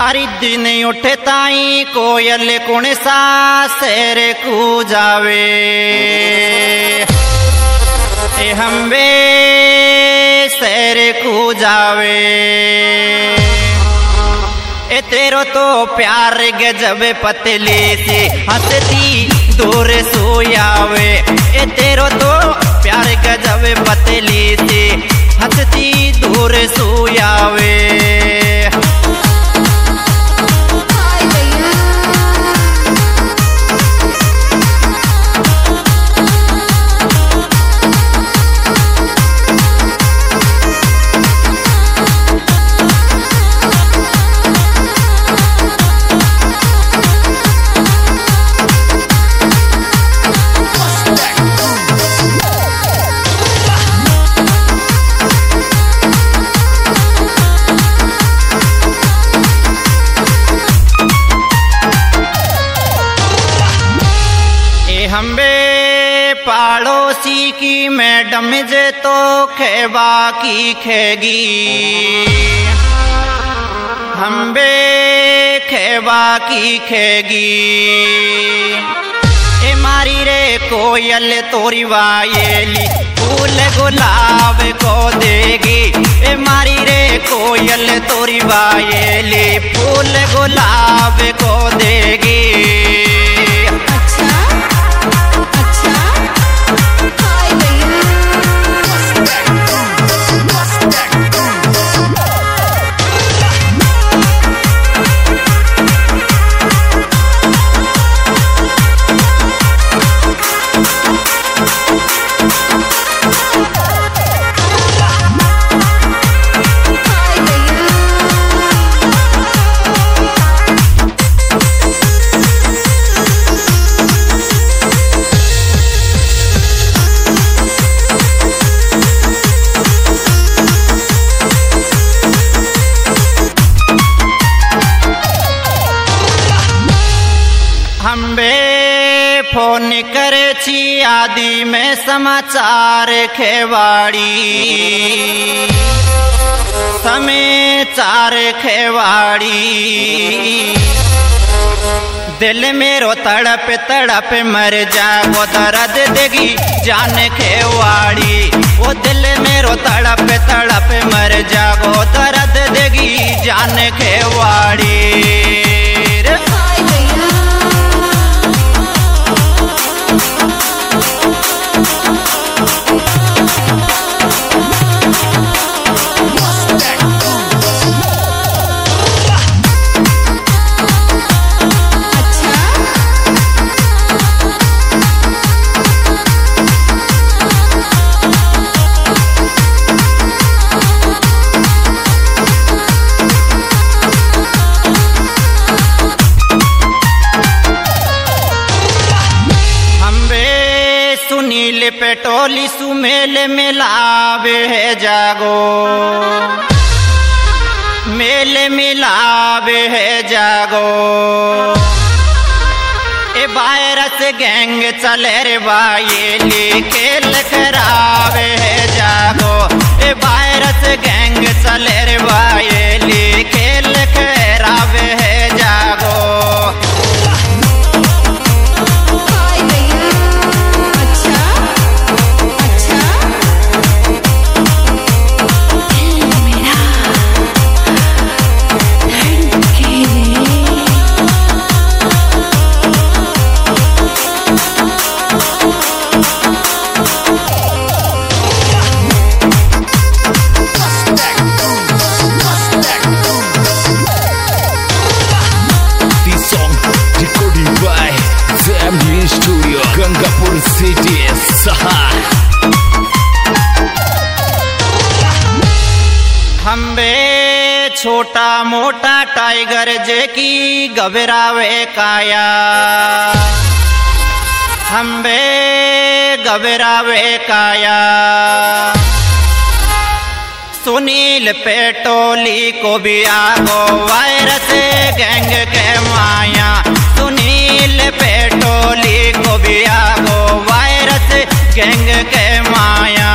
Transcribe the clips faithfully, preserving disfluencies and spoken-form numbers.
हरी दिन उठे ताई कोयल कुण सा शेर को जावे ए हम्बे शेर को जावे ए तेरो तो प्यार गजब पतली सी हंसती दूर सोयावे ए तेरो तो प्यार गजब पतली सी हंसती दूर सोयावे हम्बे पड़ोसी की मैडम जे तो खेबा की खेगी हम्बे खेबा की खेगी ए मारी रे कोयल तोरी वायेली फूल गुलाब को देगी ए मारी रे कोयल तोरी वायेली फूल गुलाब को देगी हम्बे फोन करे छी आदि में समाचार खेवाड़ी समाचार खेवाड़ी दिल मेरो तड़प तड़प मर जागो दर्द देगी जान खेवाड़ी वो दिल मेरो तड़प तड़प मर जागो दर्द देगी जान खेवाड़ी सुनील पेटोली सुमेल मिलावे है जागो मेल मिलावे है जागो ए वायरस गैंग चले रे वायेली खेल खरावे है जागो ए वायरस गैंग चले रे वायेली खेल खरावे है जागो स्टूडियो गंगापुर सिटी सहार हम्बे छोटा मोटा टाइगर जे की घबरावे काया हम्बे घबरावे काया सुनील पेटोली को भी आगो वायरस गैंग के माया सुनील पेटोली को भी आगो वायरस गैंग के माया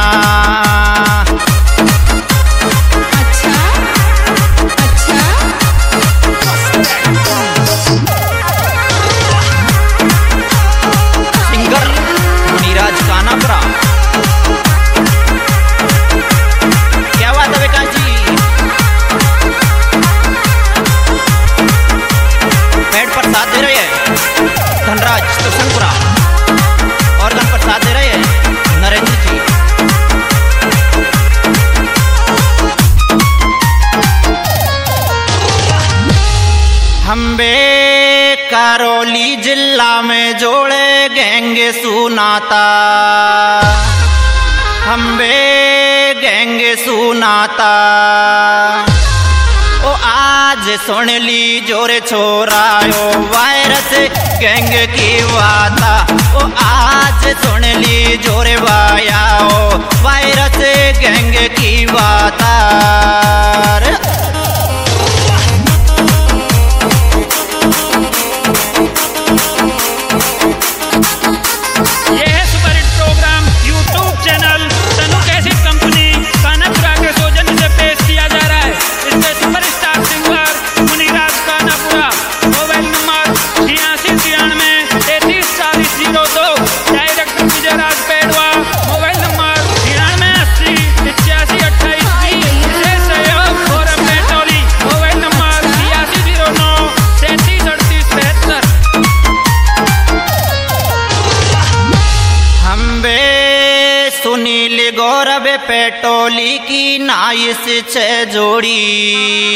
अच्छा अच्छा धनराज तुलसनपुरा और गण प्रसाद दे रहे हैं नरेंद्र जी। हम बे करौली जिला में जोड़े गैंग सुनाता, हम बे गैंग सुनाता। ओ आज सुन ली जोरे छोरायो वायरस गैंग की वाता। ओ आज सुन ली जोरे वायाओ वायरस गैंग की वाता। सुनील गौरव पेटोली की नाइस छह जोड़ी,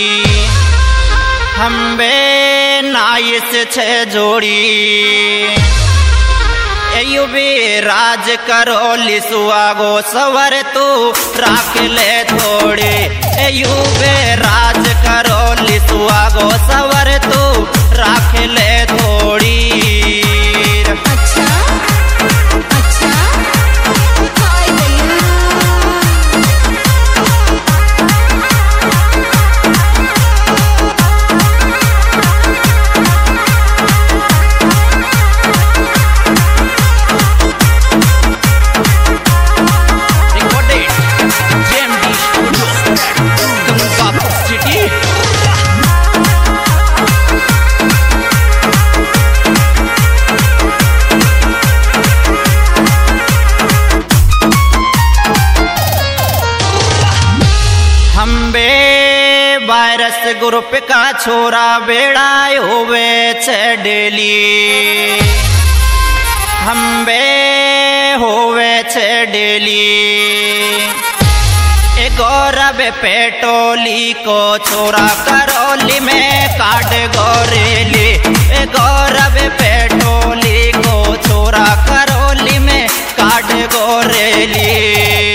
हम बे नाइस छह जोड़ी। युबे राज करोली सुआगो सवर तू राख ले थोड़े। युबे राज करोली सुआगो सवर तू राख ले थोड़ी। अच्छा अच्छा वायरस ग्रुप का छोरा बेड़ा होवे डेली, हम बे होवे डेली। ए गौरव पेटोली को छोरा करौली में काट गोरेली। ए गौरव पेटोली को छोरा करौली में काट गोरेली।